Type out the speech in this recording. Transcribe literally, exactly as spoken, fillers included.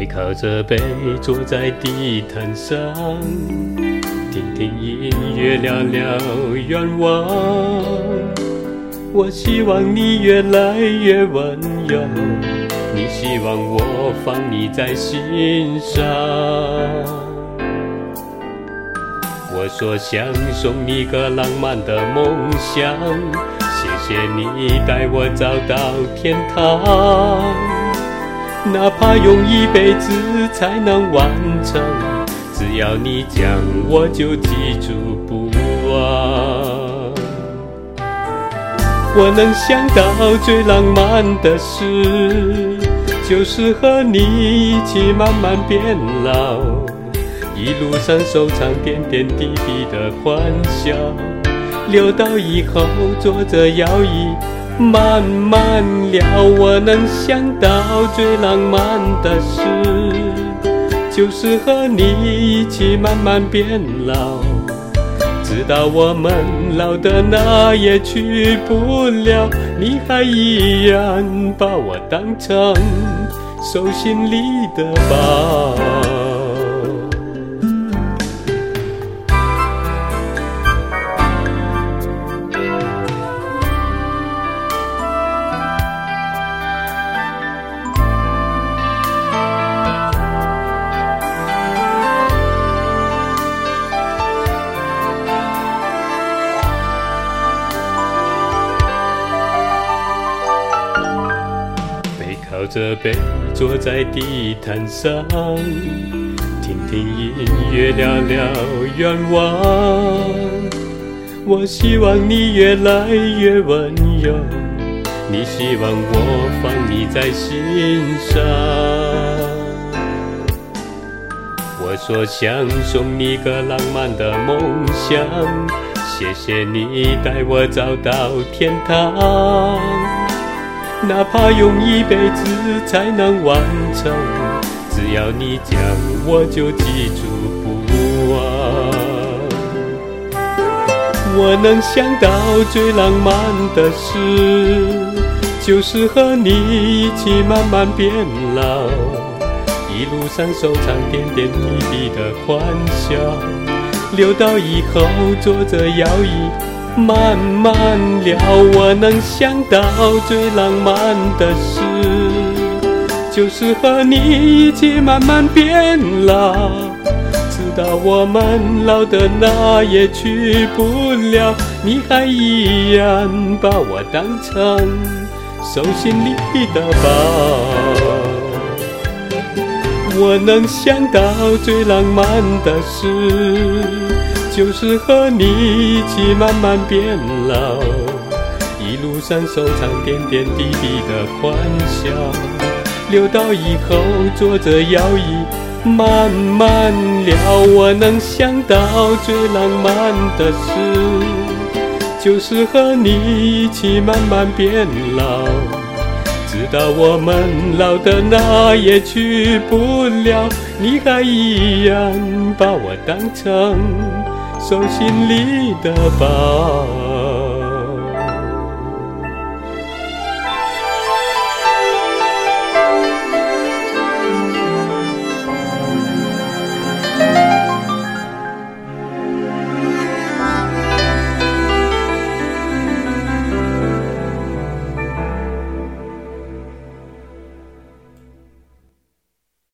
背靠着背坐在地毯上，听听音乐，聊聊愿望。我希望你越来越温柔，你希望我放你在心上。我说想送你个浪漫的梦想，谢谢你带我找到天堂。哪怕用一辈子才能完成，只要你讲我就记住不忘。我能想到最浪漫的事，就是和你一起慢慢变老，一路上收藏点点滴滴的欢笑，留到以后坐着摇椅慢慢聊。我能想到最浪漫的事，就是和你一起慢慢变老，直到我们老的哪也去不了，你还依然把我当成手心里的宝。靠着背坐在地毯上，听听音乐，聊聊愿望。我希望你越来越温柔，你希望我放你在心上。我说想送你个浪漫的梦想，谢谢你带我找到天堂。哪怕用一辈子才能完成，只要你讲我就记住不忘。我能想到最浪漫的事，就是和你一起慢慢变老，一路上收藏点点滴滴的欢笑，留到以后坐着摇椅慢慢聊。我能想到最浪漫的事，就是和你一起慢慢变老，直到我们老的哪也去不了，你还依然把我当成手心里的宝。我能想到最浪漫的事，就是和你一起慢慢变老，一路上收藏点点滴滴的欢笑，留到以后坐着摇椅慢慢聊。我能想到最浪漫的事，就是和你一起慢慢变老，直到我们老的哪也去不了，你还依然把我当成手心里的宝。